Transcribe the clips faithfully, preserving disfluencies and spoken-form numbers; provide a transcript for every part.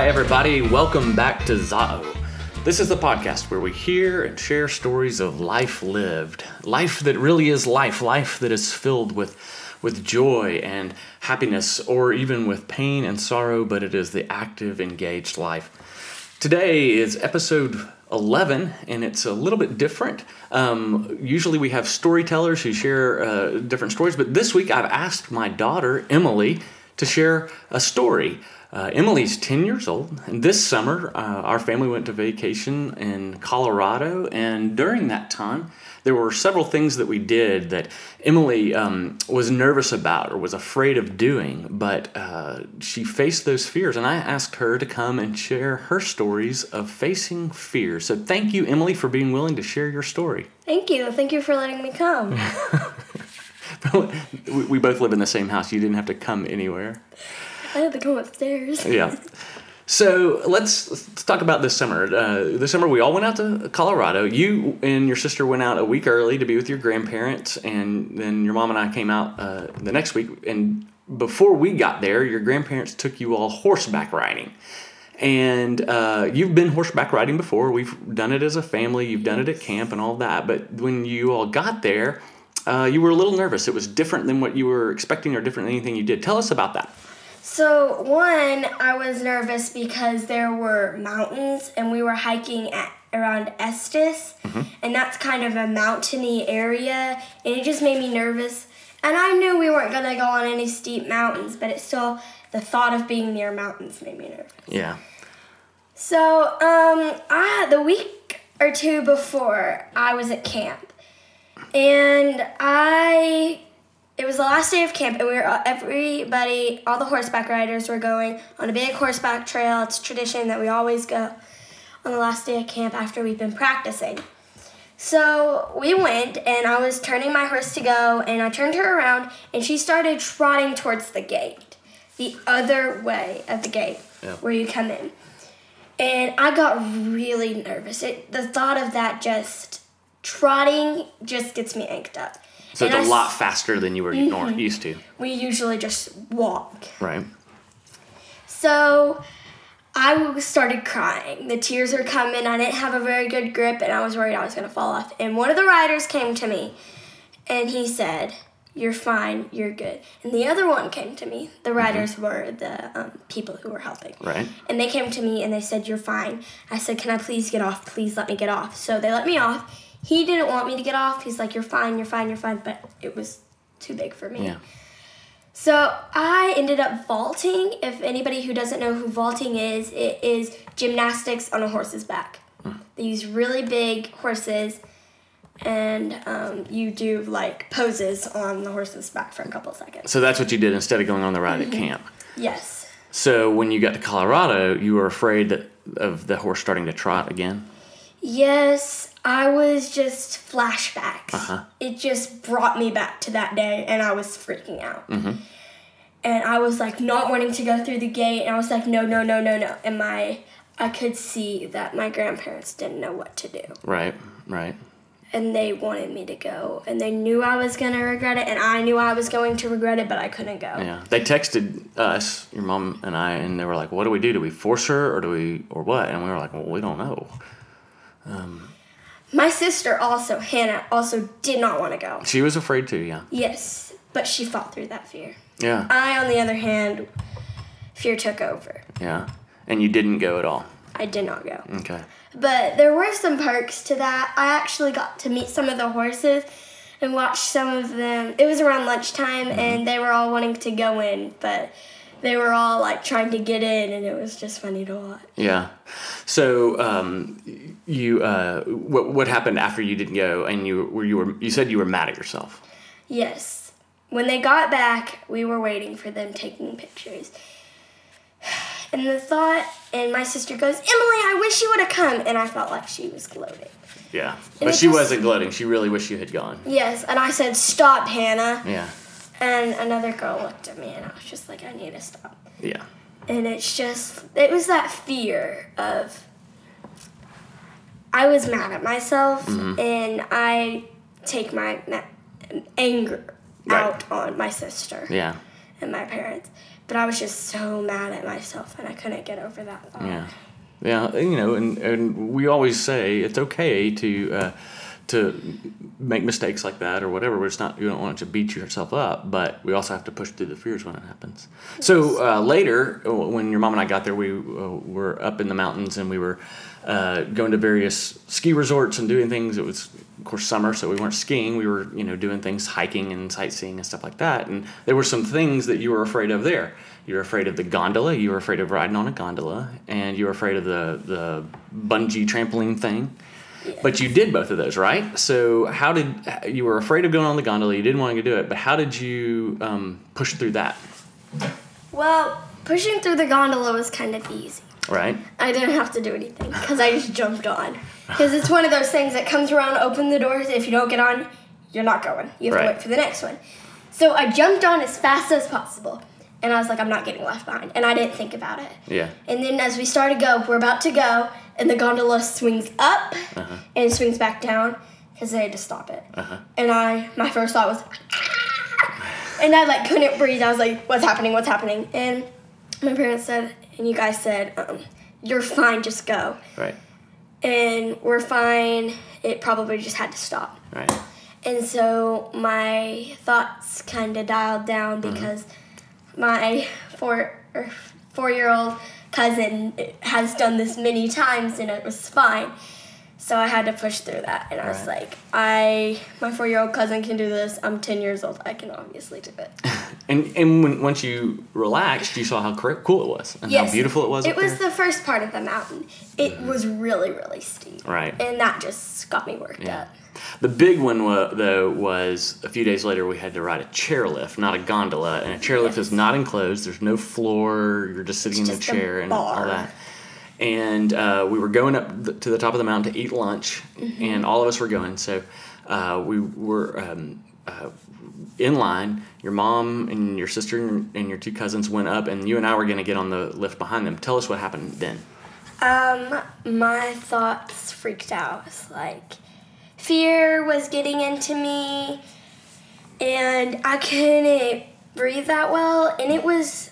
Hi, everybody. Welcome back to Zao. This is the podcast where we hear and share stories of life lived. Life that really is life. Life that is filled with, with joy and happiness, or even with pain and sorrow, but it is the active, engaged life. Today is episode eleven, and it's a little bit different. Um, usually we have storytellers who share uh, different stories, but this week I've asked my daughter, Emily, to share a story. Uh, Emily's ten years old, and this summer uh, our family went to vacation in Colorado, and during that time there were several things that we did that Emily um, was nervous about or was afraid of doing, but uh, she faced those fears, and I asked her to come and share her stories of facing fear. So thank you, Emily, for being willing to share your story. Thank you. Thank you for letting me come. We both live in the same house. You didn't have to come anywhere. I had to come upstairs. Yeah. So let's, let's talk about this summer. Uh, this summer we all went out to Colorado. You and your sister went out a week early to be with your grandparents, and then your mom and I came out uh, the next week. And before we got there, your grandparents took you all horseback riding. And uh, you've been horseback riding before. We've done it as a family. You've done it at camp and all that. But when you all got there, uh, you were a little nervous. It was different than what you were expecting or different than anything you did. Tell us about that. So, one, I was nervous because there were mountains, and we were hiking at around Estes, mm-hmm. and that's kind of a mountainy area, and it just made me nervous. And I knew we weren't going to go on any steep mountains, but it still, the thought of being near mountains made me nervous. Yeah. So, um, I, the week or two before, I was at camp, and I... It was the last day of camp, and we were everybody, all the horseback riders were going on a big horseback trail. It's tradition that we always go on the last day of camp after we've been practicing. So we went, and I was turning my horse to go, and I turned her around, and she started trotting towards the gate, the other way of the gate, yeah. where you come in. And I got really nervous. It, the thought of that just trotting just gets me amped up. So and it's a I, lot faster than you were mm-hmm. used to. We usually just walk. Right. So I started crying. The tears were coming. I didn't have a very good grip, and I was worried I was going to fall off. And one of the riders came to me, and he said, "You're fine. You're good." And the other one came to me. The riders mm-hmm. were the um, people who were helping. Right. And they came to me, and they said, "You're fine." I said, "Can I please get off? Please let me get off." So they let me off. He didn't want me to get off. He's like, "You're fine, you're fine, you're fine." But it was too big for me. Yeah. So I ended up vaulting. If anybody who doesn't know who vaulting is, it is gymnastics on a horse's back. Hmm. They use really big horses, and um, you do like poses on the horse's back for a couple of seconds. So that's what you did instead of going on the ride mm-hmm. at camp. Yes. So when you got to Colorado, you were afraid that, of the horse starting to trot again? Yes, I was just flashbacks. Uh-huh. It just brought me back to that day, and I was freaking out. Mm-hmm. And I was like not wanting to go through the gate, and I was like, no, no, no, no, no. And my, I could see that my grandparents didn't know what to do. Right, right. And they wanted me to go, and they knew I was going to regret it, and I knew I was going to regret it, but I couldn't go. Yeah, they texted us, your mom and I, and they were like, "What do we do? Do we force her, or do we, or what?" And we were like, "Well, we don't know." Um, My sister also, Hannah, also did not want to go. She was afraid too, yeah. Yes, but she fought through that fear. Yeah. I, on the other hand, fear took over. Yeah. And you didn't go at all? I did not go. Okay. But there were some perks to that. I actually got to meet some of the horses and watch some of them. It was around lunchtime, mm-hmm. and they were all wanting to go in, but they were all like trying to get in, and it was just funny to watch. Yeah. So, um, you, uh, what what happened after you didn't go, and you were you were you said you were mad at yourself? Yes. When they got back, we were waiting for them taking pictures, and the thought, and my sister goes, "Emily, I wish you would have come," and I felt like she was gloating. Yeah, and but she just, wasn't gloating. She really wished you had gone. Yes, and I said, "Stop, Hannah." Yeah. And another girl looked at me, and I was just like, "I need to stop." Yeah. And it's just, it was that fear of, I was mad at myself, mm-hmm. and I take my ma- anger right. out on my sister. Yeah. and my parents. But I was just so mad at myself, and I couldn't get over that thought. Yeah. Yeah, you know, and, and we always say it's okay to uh, to make mistakes like that or whatever. It's not, you don't want to beat yourself up, but we also have to push through the fears when it happens. Yes. So uh, later, when your mom and I got there, we uh, were up in the mountains and we were uh, going to various ski resorts and doing things. It was, of course, summer, so we weren't skiing. We were, you know, doing things, hiking and sightseeing and stuff like that. And there were some things that you were afraid of there. You were afraid of the gondola. You were afraid of riding on a gondola, and you were afraid of the the bungee trampoline thing. Yes. But you did both of those, right? So how did you were afraid of going on the gondola? You didn't want to do it, but how did you um, push through that? Well, pushing through the gondola was kind of easy. Right. I didn't have to do anything because I just jumped on. Because it's one of those things that comes around, open the doors. If you don't get on, you're not going. You have right. to wait for the next one. So I jumped on as fast as possible. And I was like, I'm not getting left behind. And I didn't think about it. Yeah. And then as we started to go, we're about to go, and the gondola swings up uh-huh. and swings back down because they had to stop it. Uh-huh. And I, my first thought was, and I like couldn't breathe. I was like, what's happening? What's happening? And my parents said, and you guys said, um, you're fine, just go. Right. And we're fine. It probably just had to stop. Right. And so my thoughts kind of dialed down because mm-hmm. my four or four-year-old cousin has done this many times, and it was fine. So I had to push through that, and I was right. like, "I, my four-year-old cousin can do this. I'm ten years old. I can obviously do it." and and when, once you relaxed, you saw how cool it was and yes. how beautiful it was. It up was there? the first part of the mountain. It mm-hmm. was really, really steep. Right. And that just got me worked yeah. up. The big one, though, was a few days later we had to ride a chairlift, not a gondola. And a chairlift yes. is not enclosed. There's no floor. You're just sitting it's in the just chair and all that. And uh, we were going up to the top of the mountain to eat lunch, mm-hmm. and all of us were going. So uh, we were um, uh, in line. Your mom and your sister and your two cousins went up, and you and I were going to get on the lift behind them. Tell us what happened then. Um, my thoughts freaked out. It's like... fear was getting into me, and I couldn't breathe that well, and it was,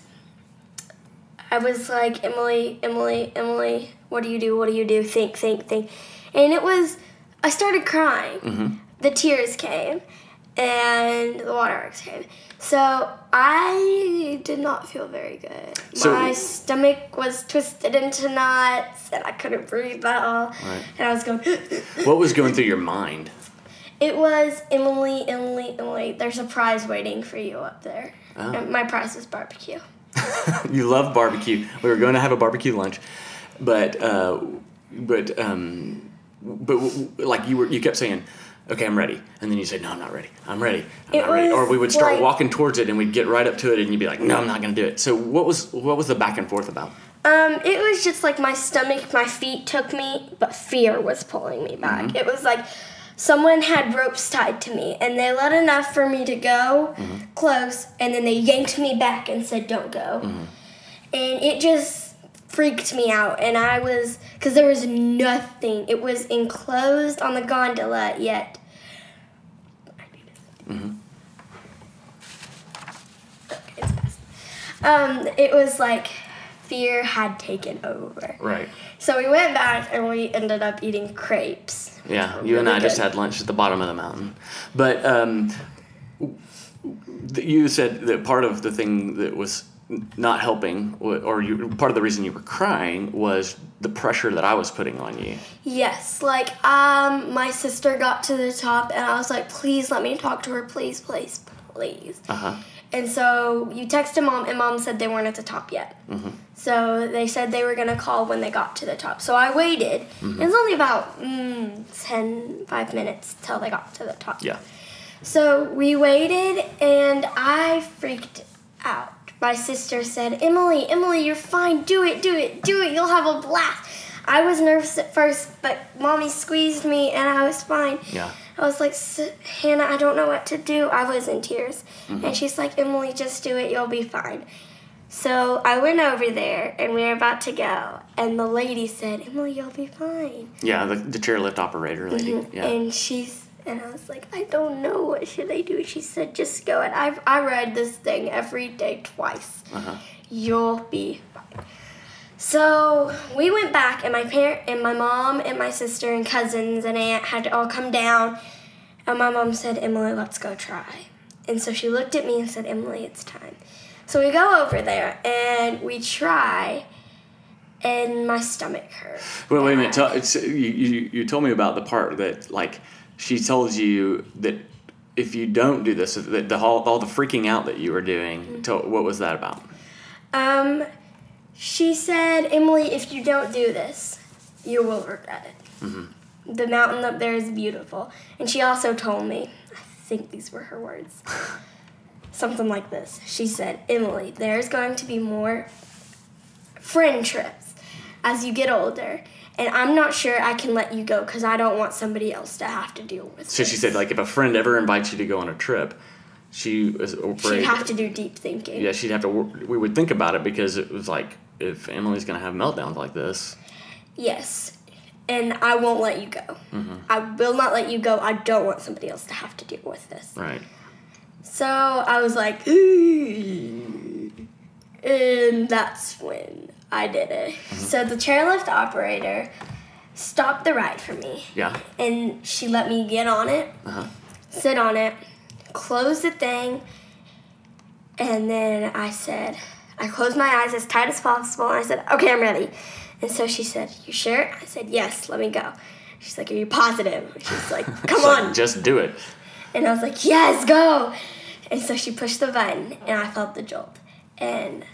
I was like, Emily, Emily, Emily, what do you do, what do you do, think, think, think, and it was, I started crying. Mm-hmm. The tears came, and the waterworks came, so I did not feel very good. So, my stomach was twisted into knots, and I couldn't breathe at all. Right. And I was going... What was going through your mind? It was, Emily, Emily, Emily, there's a prize waiting for you up there. Oh. And my prize was barbecue. You love barbecue. We were going to have a barbecue lunch, but, uh, but, um, but like you were, you kept saying... okay, I'm ready. And then you say, no, I'm not ready. I'm ready. I'm it not ready. Or we would start like, walking towards it, and we'd get right up to it, and you'd be like, no, I'm not going to do it. So what was what was the back and forth about? Um, it was just like my stomach, my feet took me, but fear was pulling me back. Mm-hmm. It was like someone had ropes tied to me, and they let enough for me to go mm-hmm. close, and then they yanked me back and said, don't go. Mm-hmm. And it just freaked me out, and I was, because there was nothing. It was enclosed on the gondola, yet. Mm-hmm. Okay, it's past. Um, it was like fear had taken over. Right. So we went back, and we ended up eating crepes. Yeah, you really and I good. just had lunch at the bottom of the mountain. But um, you said that part of the thing that was not helping, or you, part of the reason you were crying was the pressure that I was putting on you. Yes, like um, my sister got to the top, and I was like, please let me talk to her, please, please, please. Uh-huh. And so you texted Mom, and Mom said they weren't at the top yet. Mm-hmm. So they said they were going to call when they got to the top. So I waited. Mm-hmm. It was only about mm, ten, five minutes till they got to the top. Yeah. So we waited, and I freaked out. My sister said, Emily, Emily, you're fine. Do it, do it, do it. You'll have a blast. I was nervous at first, but Mommy squeezed me, and I was fine. Yeah. I was like, Hannah, I don't know what to do. I was in tears. Mm-hmm. And she's like, Emily, just do it. You'll be fine. So I went over there, and we were about to go. And the lady said, Emily, you'll be fine. Yeah, the, the chairlift operator lady. Mm-hmm. Yeah. And she's And I was like, I don't know, what should I do? She said, just go. And I've, I read this thing every day twice. Uh-huh. You'll be fine. So we went back, and my parent, and my mom and my sister and cousins and aunt had to all come down. And my mom said, Emily, let's go try. And so she looked at me and said, Emily, it's time. So we go over there, and we try, and my stomach hurt. Wait, wait a minute. Tell, it's, you, you, you told me about the part that, like, she told you that if you don't do this, that the all, all the freaking out that you were doing, mm-hmm. to, what was that about? Um, she said, Emily, if you don't do this, you will regret it. Mm-hmm. The mountain up there is beautiful. And she also told me, I think these were her words, something like this. She said, Emily, there's going to be more friend trips as you get older. And I'm not sure I can let you go because I don't want somebody else to have to deal with it. So this. She said, like, if a friend ever invites you to go on a trip, she was afraid. She'd have to do deep thinking. Yeah, she'd have to. We would think about it because it was like, if Emily's going to have meltdowns like this. Yes. And I won't let you go. Mm-hmm. I will not let you go. I don't want somebody else to have to deal with this. Right. So I was like, ooh. And that's when I did it. Mm-hmm. So the chairlift operator stopped the ride for me. Yeah. And she let me get on it, uh-huh. sit on it, close the thing, and then I said, I closed my eyes as tight as possible, and I said, okay, I'm ready. And so she said, you sure? I said, yes, let me go. She's like, are you positive? She's like, come on. Like, just do it. And I was like, yes, go. And so she pushed the button, and I felt the jolt. And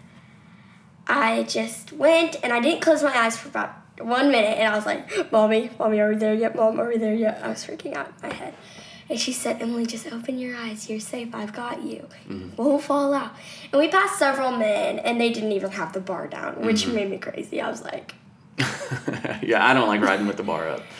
I just went, and I didn't close my eyes for about one minute, and I was like, Mommy, Mommy, are we there yet? Mom, are we there yet? I was freaking out in my head. And she said, Emily, just open your eyes. You're safe. I've got you. Mm-hmm. Won't fall out. And we passed several men, and they didn't even have the bar down, which mm-hmm. made me crazy. I was like... Yeah, I don't like riding with the bar up.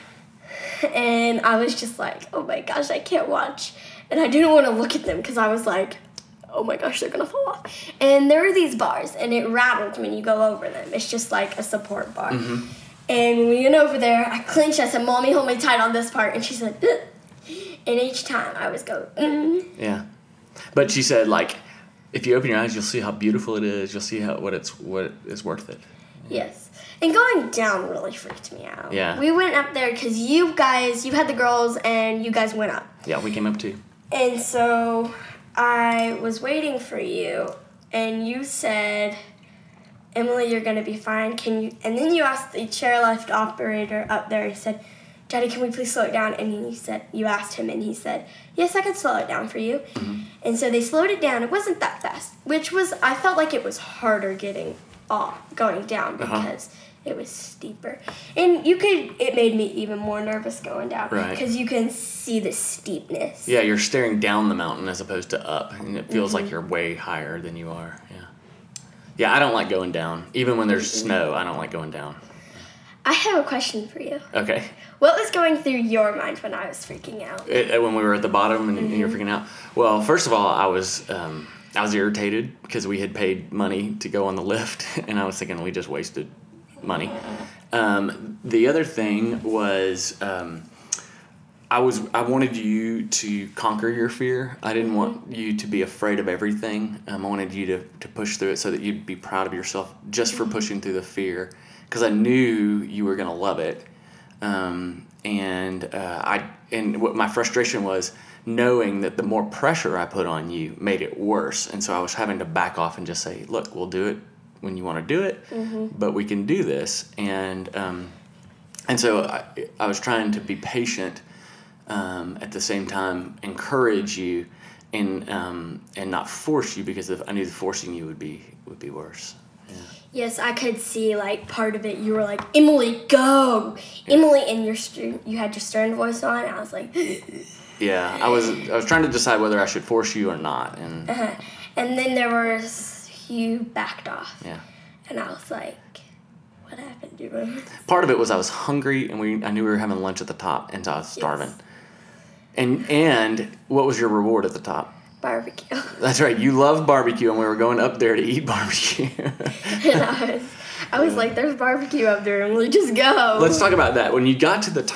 And I was just like, oh my gosh, I can't watch. And I didn't want to look at them because I was like, oh my gosh, they're going to fall off. And there were these bars, and it rattled when you go over them. It's just like a support bar. Mm-hmm. And when we went over there, I clinched. I said, Mommy, hold me tight on this part. And she said, ugh. And each time I was going, mm. Yeah. But she said, like, if you open your eyes, you'll see how beautiful it is. You'll see how what it's what is worth it. Yeah. Yes. And going down really freaked me out. Yeah. We went up there because you guys, you had the girls, and you guys went up. Yeah, we came up too. And so I was waiting for you, and you said, Emily, you're going to be fine. Can you? And then you asked the chairlift operator up there, he said, Daddy, can we please slow it down? And he said, you asked him, and he said, yes, I can slow it down for you. Mm-hmm. And so they slowed it down. It wasn't that fast, which was, I felt like it was harder getting off, going down because uh-huh. it was steeper. And you could, it made me even more nervous going down. Right. Because you can see the steepness. Yeah, you're staring down the mountain as opposed to up. And it feels mm-hmm. like you're way higher than you are. Yeah. Yeah, I don't like going down. Even when there's mm-hmm. snow, I don't like going down. I have a question for you. Okay. What was going through your mind when I was freaking out? It, when we were at the bottom and, mm-hmm. and you were freaking out? Well, first of all, I was um, I was irritated because we had paid money to go on the lift, and I was thinking we just wasted money. Um, the other thing was um, I was I wanted you to conquer your fear. I didn't mm-hmm. want you to be afraid of everything. Um, I wanted you to, to push through it so that you'd be proud of yourself just for pushing through the fear. Because I knew you were going to love it, um, and uh, I and what my frustration was knowing that the more pressure I put on you made it worse, and so I was having to back off and just say, "Look, we'll do it when you want to do it, mm-hmm. but we can do this." And um, and so I, I was trying to be patient, um, at the same time encourage you, and um, and not force you because if I knew forcing you would be would be worse. Yeah. Yes, I could see, like, part of it. You were like, Emily, go! Yeah. Emily, and your st- you had your stern voice on, and I was like... Yeah, I was I was trying to decide whether I should force you or not. And uh-huh. And then there was, you backed off. Yeah. And I was like, what happened, dude? Part of it was I was hungry, and we I knew we were having lunch at the top, and so I was starving. Yes. And And what was your reward at the top? Barbecue. That's right. You love barbecue, and we were going up there to eat barbecue. And I was, I was like, "There's barbecue up there, and we'll just go." Let's talk about that. When you got to the top,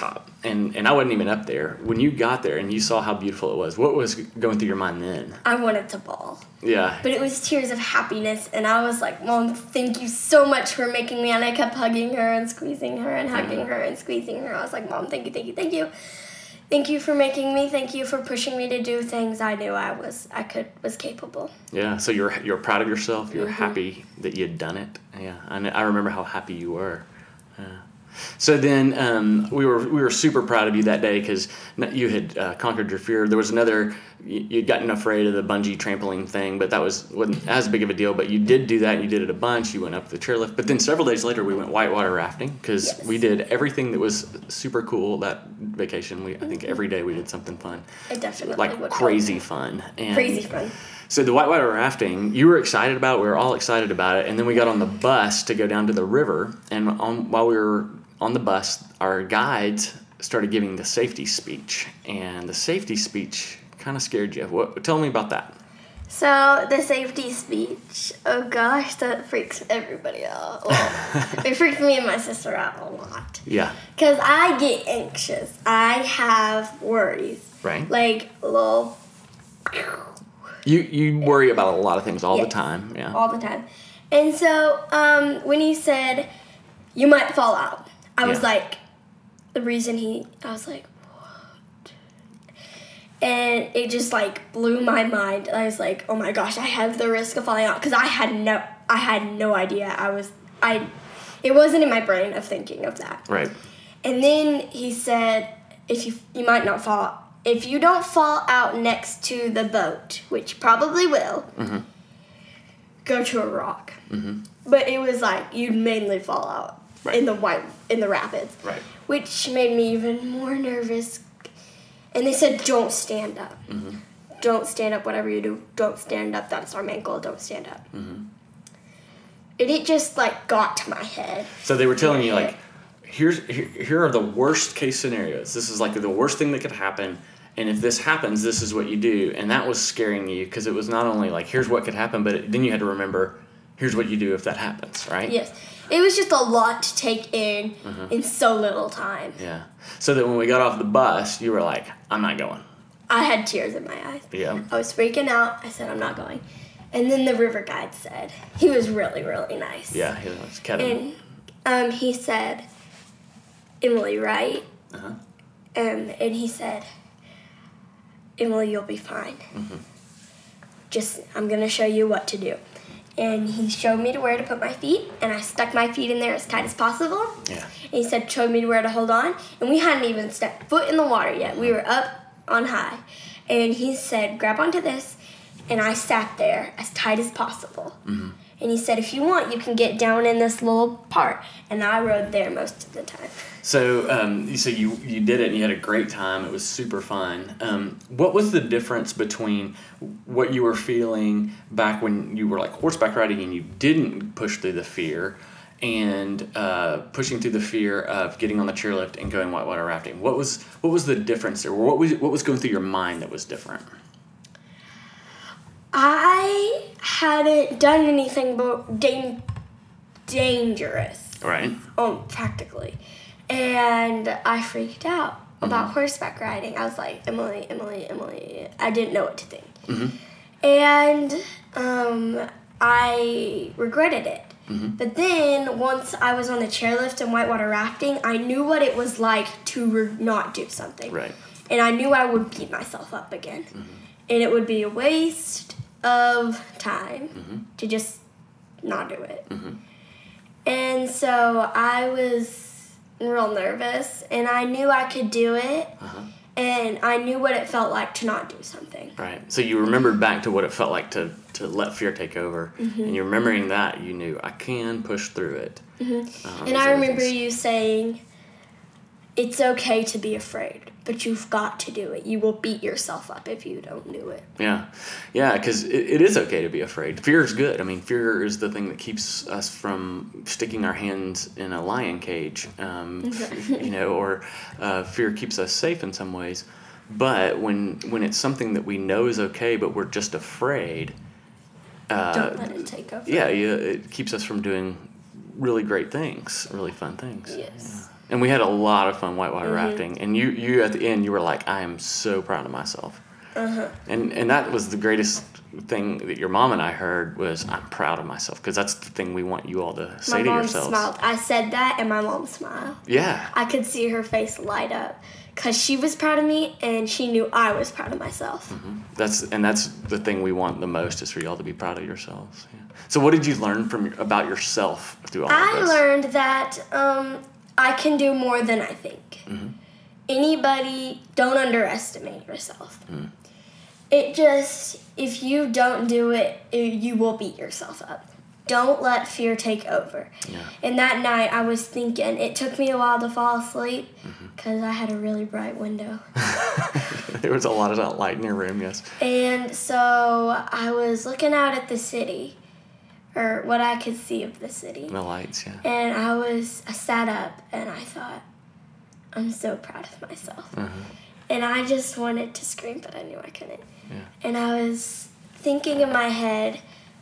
and, and I wasn't even up there. When you got there and you saw how beautiful it was, what was going through your mind then? I wanted to bawl. Yeah. But it was tears of happiness, and I was like, Mom, thank you so much for making me, and I kept hugging her and squeezing her and hugging mm-hmm. her and squeezing her. I was like, Mom, thank you, thank you, thank you. Thank you for making me. Thank you for pushing me to do things I knew I was I could was capable. Yeah, so you're you're proud of yourself. You're mm-hmm. happy that you had done it. Yeah, I, I remember how happy you were. Yeah. So then um, we were we were super proud of you that day because you had uh, conquered your fear. There was another, you'd gotten afraid of the bungee trampoline thing, but that was, wasn't as big of a deal. But you did do that, and you did it a bunch. You went up the chairlift. But then several days later, we went whitewater rafting because yes. we did everything that was super cool that vacation. We I think every day we did something fun. It definitely Like would crazy fun. And crazy fun. So the whitewater rafting, you were excited about it. We were all excited about it. And then we got on the bus to go down to the river. And on, while we were on the bus, our guides started giving the safety speech. And the safety speech kind of scared you. What? Tell me about that. So the safety speech, oh gosh, that freaks everybody out. Well, it freaks me and my sister out a lot. Yeah. Because I get anxious. I have worries. Right. Like little... You you worry about a lot of things all yes, the time. Yeah. All the time. And so um, when he said, you might fall out, I yeah. was like, the reason he, I was like, what? And it just like blew my mind. I was like, oh my gosh, I have the risk of falling out. Because I had no, I had no idea. I was, I, it wasn't in my brain of thinking of that. Right. And then he said, if you, you might not fall out. If you don't fall out next to the boat, which probably will, mm-hmm. go to a rock. Mm-hmm. But it was like you'd mainly fall out right. in the white in the rapids, right. which made me even more nervous. And they said, "Don't stand up. Mm-hmm. Don't stand up. Whatever you do, don't stand up. That's our main goal. Don't stand up." Mm-hmm. And it just like got to my head. So they were telling you like, here's here, here are the worst case scenarios. This is like the worst thing that could happen. And if this happens, this is what you do. And that was scaring you because it was not only like, here's what could happen, but it, then you had to remember, here's what you do if that happens, right? Yes. It was just a lot to take in mm-hmm. in so little time. Yeah. So that when we got off the bus, you were like, I'm not going. I had tears in my eyes. Yeah. I was freaking out. I said, I'm not going. And then the river guide said, he was really, really nice. Yeah, he was. Kevin. And um, he said, Emily, right? Uh-huh. Um, and he said, Emily, you'll be fine. Mm-hmm. Just, I'm going to show you what to do. And he showed me to where to put my feet, and I stuck my feet in there as tight as possible. Yeah. And he said, showed me where to hold on, and we hadn't even stepped foot in the water yet. We were up on high. And he said, grab onto this, and I sat there as tight as possible. Mm-hmm. And he said, if you want, you can get down in this little part. And I rode there most of the time. So, um, so you, you did it and you had a great time. It was super fun. Um, what was the difference between what you were feeling back when you were like horseback riding and you didn't push through the fear and uh, pushing through the fear of getting on the chairlift and going whitewater rafting? What was what was the difference there? What was what was going through your mind that was different? I hadn't done anything but da- dangerous. Right. Um, practically. And I freaked out mm-hmm. about horseback riding. I was like, Emily, Emily, Emily. I didn't know what to think. Mm-hmm. And um, I regretted it. Mm-hmm. But then once I was on the chairlift and whitewater rafting, I knew what it was like to re- not do something. Right. And I knew I would beat myself up again. Mm-hmm. And it would be a waste of time mm-hmm. to just not do it. Mm-hmm. And so I was real nervous, and I knew I could do it, uh-huh. and I knew what it felt like to not do something. Right. So you remembered back to what it felt like to, to let fear take over, mm-hmm. and you're remembering that, you knew, I can push through it. Mm-hmm. Um, and I remember things. you saying, it's okay to be afraid, but you've got to do it. You will beat yourself up if you don't do it. Yeah. Yeah, because it, it is okay to be afraid. Fear is good. I mean, fear is the thing that keeps us from sticking our hands in a lion cage, um, you know, or uh, fear keeps us safe in some ways. But when when it's something that we know is okay, but we're just afraid. Uh, don't let it take over. Yeah, yeah, it keeps us from doing really great things, really fun things. Yes. Yeah. And we had a lot of fun whitewater Mm-hmm. rafting. And you, you at the end, you were like, I am so proud of myself. Uh-huh. And and that was the greatest thing that your mom and I heard was, I'm proud of myself. Because that's the thing we want you all to say My to mom yourselves. smiled. I said that, and my mom smiled. Yeah. I could see her face light up because she was proud of me, and she knew I was proud of myself. Mm-hmm. That's and that's the thing we want the most is for y'all to be proud of yourselves. Yeah. So what did you learn from your, about yourself through all I of this? learned that um, I can do more than I think. Mm-hmm. Anybody, don't underestimate yourself. Mm. It just, if you don't do it, it, you will beat yourself up. Don't let fear take over. Yeah. And that night, I was thinking, it took me a while to fall asleep because Mm-hmm. I had a really bright window. There was a lot of that light in your room, yes. And so I was looking out at the city, or what I could see of the city. The lights, yeah. And I was, I sat up and I thought, I'm so proud of myself. Uh-huh. And I just wanted to scream, but I knew I couldn't. Yeah. And I was thinking in my head,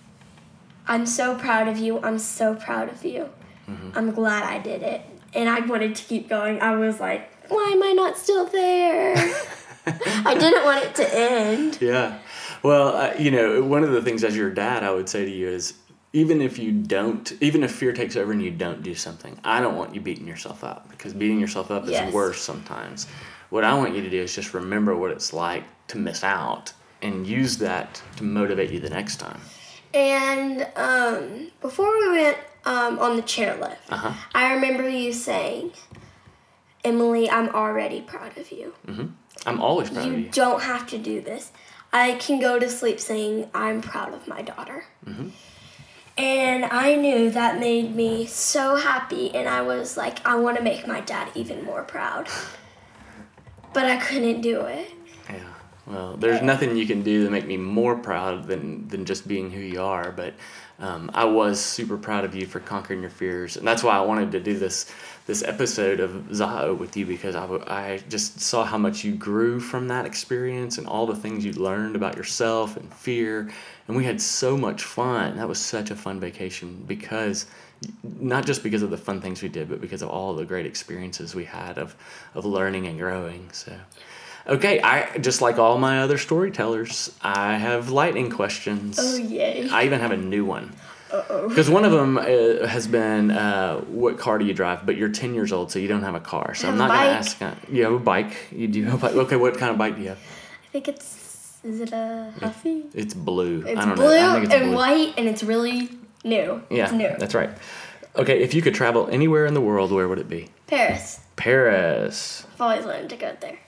I'm so proud of you. I'm so proud of you. Mm-hmm. I'm glad I did it. And I wanted to keep going. I was like, why am I not still there? I didn't want it to end. Yeah. Well, uh, you know, one of the things as your dad I would say to you is, even if you don't, even if fear takes over and you don't do something, I don't want you beating yourself up because beating yourself up Yes. is worse sometimes. What I want you to do is just remember what it's like to miss out and use that to motivate you the next time. And um, before we went um, on the chairlift, Uh-huh. I remember you saying, Emily, I'm already proud of you. Mm-hmm. I'm always proud You of you. don't have to do this. I can go to sleep saying, I'm proud of my daughter. Mm-hmm. And I knew that made me so happy. And I was like, I want to make my dad even more proud. But I couldn't do it. Yeah. Well, there's nothing you can do to make me more proud than, than just being who you are. But um, I was super proud of you for conquering your fears. And that's why I wanted to do this this episode of Zao with you, because I, w- I just saw how much you grew from that experience and all the things you learned about yourself and fear. And we had so much fun. That was such a fun vacation because, not just because of the fun things we did, but because of all the great experiences we had of, of learning and growing. So, okay, I just like all my other storytellers, I have lightning questions. Oh, yay. I even have a new one. Uh-oh. Because one of them uh, has been, uh, what car do you drive? But you're ten years old, so you don't have a car. So I I'm have not a going to bike. ask. Uh, you have a bike. You do have a bike. Okay, what kind of bike do you have? I think it's, is it a Huffy? It's blue. It's I don't blue know. I think it's and blue. white, and it's really new. Yeah, It's new. that's right. Okay, if you could travel anywhere in the world, where would it be? Paris. Paris. I've always wanted to go there.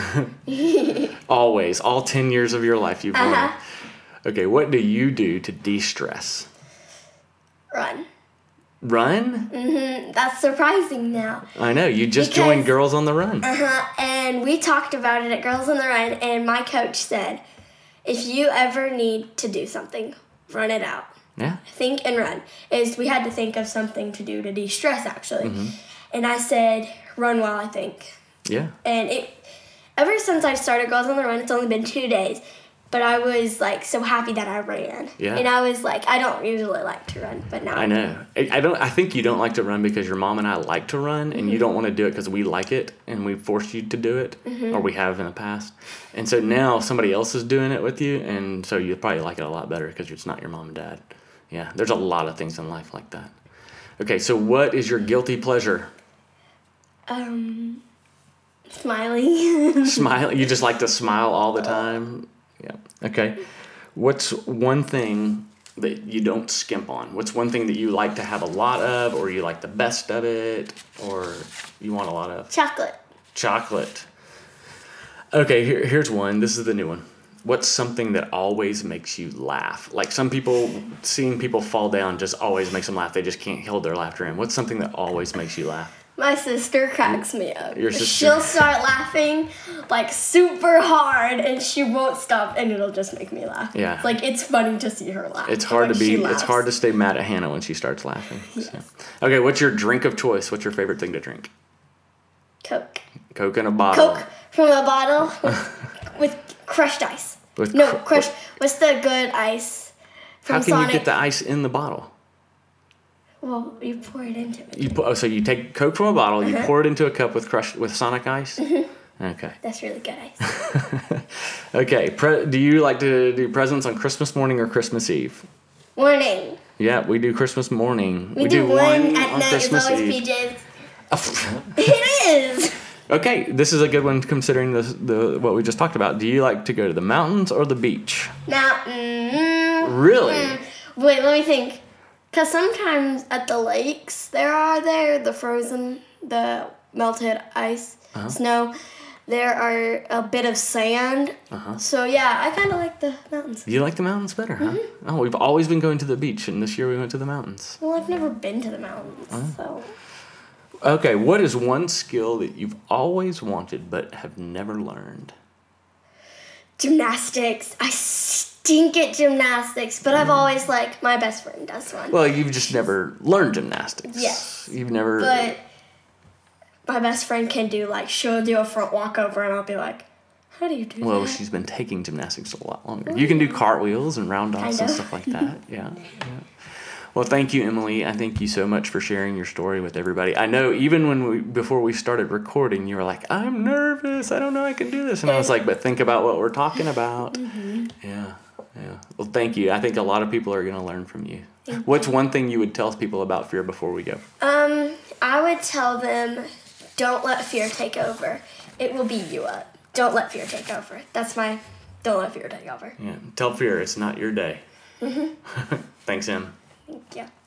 Always. All ten years of your life you've Uh-huh. wanted. Okay, what do you do to de-stress? Run. Run? hmm That's surprising now. I know. You just Because- joined Girls on the Run. Uh-huh. And we talked about it at Girls on the Run, and my coach said, if you ever need to do something, run it out. Yeah. Think and run. Is we had to think of something to do to de-stress, actually. Mm-hmm. And I said, run while I think. Yeah. And it, ever since I started Girls on the Run, it's only been two days. But I was like so happy that I ran. Yeah. And I was like, I don't usually like to run, but now I know. I, I don't. I think you don't like to run because your mom and I like to run, and you don't want to do it because we like it and we force you to do it, or we have in the past. And so now somebody else is doing it with you, and so you probably like it a lot better because it's not your mom and dad. Yeah, there's a lot of things in life like that. Okay, so what is your guilty pleasure? Um, smiling. Smile. You just like to smile all the time. Yeah. Okay. What's one thing that you don't skimp on? What's one thing that you like to have a lot of, or you like the best of it, or you want a lot of? Chocolate. Chocolate. Okay, here, here's one. This is the new one. What's something that always makes you laugh? Like some people, seeing people fall down just always makes them laugh. They just can't hold their laughter in. What's something that always makes you laugh? My sister cracks me up. Your sister? She'll start laughing like super hard, and she won't stop, and it'll just make me laugh. Yeah. Like it's funny to see her laugh. It's hard when to be. she It's laughs. hard to stay mad at Hannah when she starts laughing. So. Okay, what's your drink of choice? What's your favorite thing to drink? Coke. Coke in a bottle. Coke from a bottle with, with crushed ice. With no, cr- crushed. What's the good ice from How can Sonic? you get the ice in the bottle? Well, you pour it into it. You pour, oh, so you take Coke from a bottle, uh-huh. you pour it into a cup with crushed with Sonic ice. Mm-hmm. Okay. That's really good ice. Okay. Pre- do you like to do presents on Christmas morning or Christmas Eve? Morning. Yeah, we do Christmas morning. We, we do, do one, one at on night. Christmas it's always Eve. P Js. It is. Okay, this is a good one considering the the what we just talked about. Do you like to go to the mountains or the beach? Mountain. Really? Mm. Wait, let me think. Because sometimes at the lakes there are there the frozen, the melted ice, uh-huh. snow. There are a bit of sand. Uh-huh. So, yeah, I kind of like the mountains. You like the mountains better, huh? Mm-hmm. Oh, we've always been going to the beach, and this year we went to the mountains. Well, I've never been to the mountains, uh-huh. so... Okay, what is one skill that you've always wanted but have never learned? Gymnastics. I stink at gymnastics, but mm. I've always, like, my best friend does one. Well, you've just never learned gymnastics. Yes. You've never... But... my best friend can do, like, she'll do a front walkover, and I'll be like, how do you do well, that? Well, she's been taking gymnastics a lot longer. Mm-hmm. You can do cartwheels and round-offs and stuff like that. Yeah, yeah. Well, thank you, Emily. I thank you so much for sharing your story with everybody. I know even when we before we started recording, you were like, I'm nervous. I don't know I can do this. And I was like, but think about what we're talking about. Mm-hmm. Yeah, yeah. Well, thank you. I think a lot of people are going to learn from you. Thank What's you. One thing you would tell people about fear before we go? Um, I would tell them... don't let fear take over. It will beat you up. Don't let fear take over. That's my, don't let fear take over. Yeah. Tell fear it's not your day. Mm-hmm. Thanks, Em. Thank you.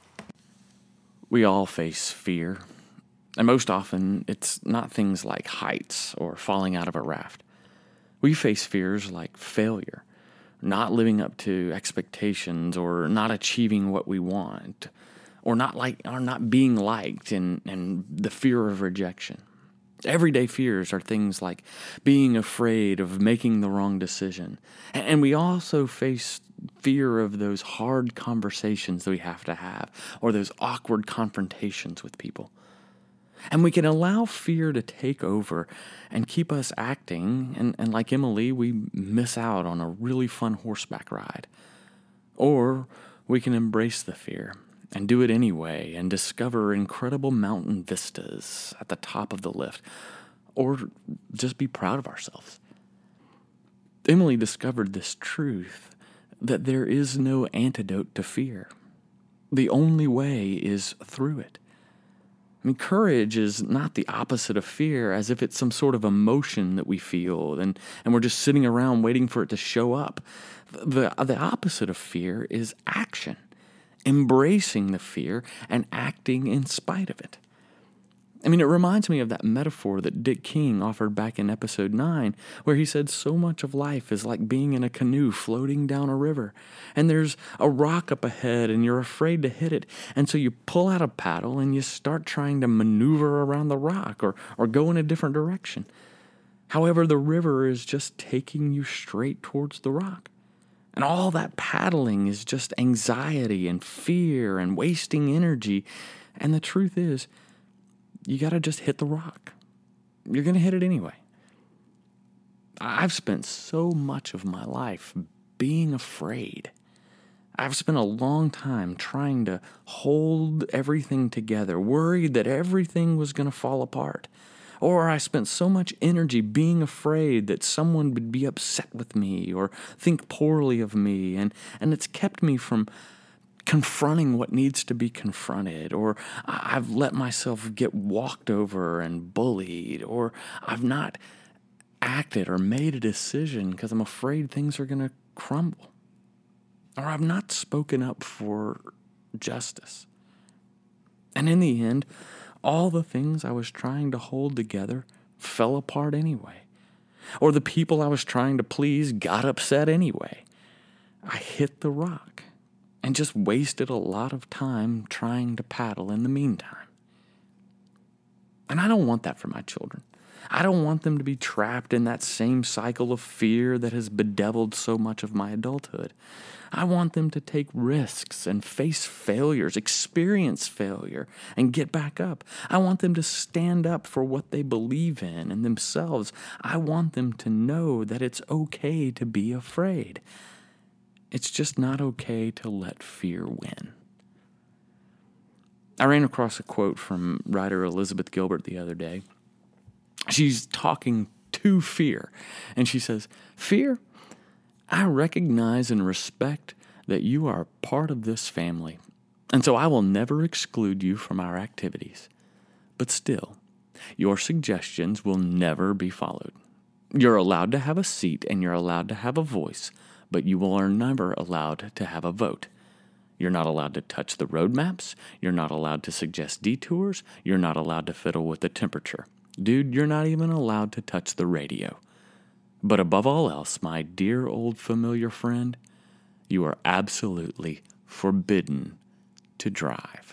We all face fear. And most often, it's not things like heights or falling out of a raft. We face fears like failure, not living up to expectations or not achieving what we want. Or not like, or not being liked, and, and the fear of rejection. Everyday fears are things like being afraid of making the wrong decision. And, and we also face fear of those hard conversations that we have to have, or those awkward confrontations with people. And we can allow fear to take over and keep us acting, and, and like Emily, we miss out on a really fun horseback ride. Or we can embrace the fear and do it anyway, and discover incredible mountain vistas at the top of the lift, or just be proud of ourselves. Emily discovered this truth, that there is no antidote to fear. The only way is through it. I mean, courage is not the opposite of fear, as if it's some sort of emotion that we feel, and, and we're just sitting around waiting for it to show up. The, the opposite of fear is action. Embracing the fear and acting in spite of it. I mean, it reminds me of that metaphor that Dick King offered back in episode nine, where he said so much of life is like being in a canoe floating down a river, and there's a rock up ahead and you're afraid to hit it, and so you pull out a paddle and you start trying to maneuver around the rock or, or go in a different direction. However, the river is just taking you straight towards the rock. And all that paddling is just anxiety and fear and wasting energy. And the truth is, you got to just hit the rock. You're going to hit it anyway. I've spent so much of my life being afraid. I've spent a long time trying to hold everything together, worried that everything was going to fall apart. Or I spent so much energy being afraid that someone would be upset with me or think poorly of me, and, and it's kept me from confronting what needs to be confronted, or I've let myself get walked over and bullied, or I've not acted or made a decision because I'm afraid things are going to crumble, or I've not spoken up for justice. And in the end, all the things I was trying to hold together fell apart anyway. Or the people I was trying to please got upset anyway. I hit the rock and just wasted a lot of time trying to paddle in the meantime. And I don't want that for my children. I don't want them to be trapped in that same cycle of fear that has bedeviled so much of my adulthood. I want them to take risks and face failures, experience failure, and get back up. I want them to stand up for what they believe in and themselves. I want them to know that it's okay to be afraid. It's just not okay to let fear win. I ran across a quote from writer Elizabeth Gilbert the other day. She's talking to fear, and she says, "Fear, I recognize and respect that you are part of this family, and so I will never exclude you from our activities. But still, your suggestions will never be followed. You're allowed to have a seat and you're allowed to have a voice, but you are never allowed to have a vote. You're not allowed to touch the road maps. You're not allowed to suggest detours. You're not allowed to fiddle with the temperature. Dude, you're not even allowed to touch the radio. But above all else, my dear old familiar friend, you are absolutely forbidden to drive."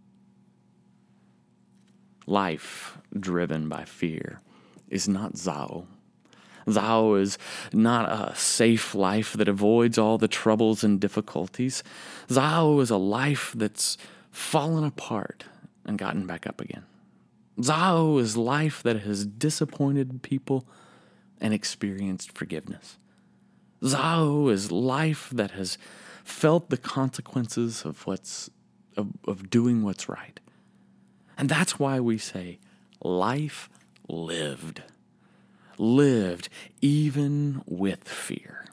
Life driven by fear is not Zao. Zao is not a safe life that avoids all the troubles and difficulties. Zao is a life that's fallen apart and gotten back up again. Zao is life that has disappointed people and experienced forgiveness. Zao is life that has felt the consequences of what's of, of doing what's right. And that's why we say life lived. Lived even with fear.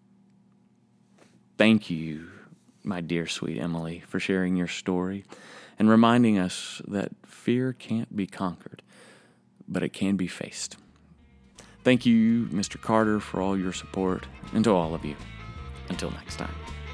Thank you, my dear sweet Emily, for sharing your story and reminding us that fear can't be conquered, but it can be faced. Thank you, Mister Carter, for all your support, and to all of you. Until next time.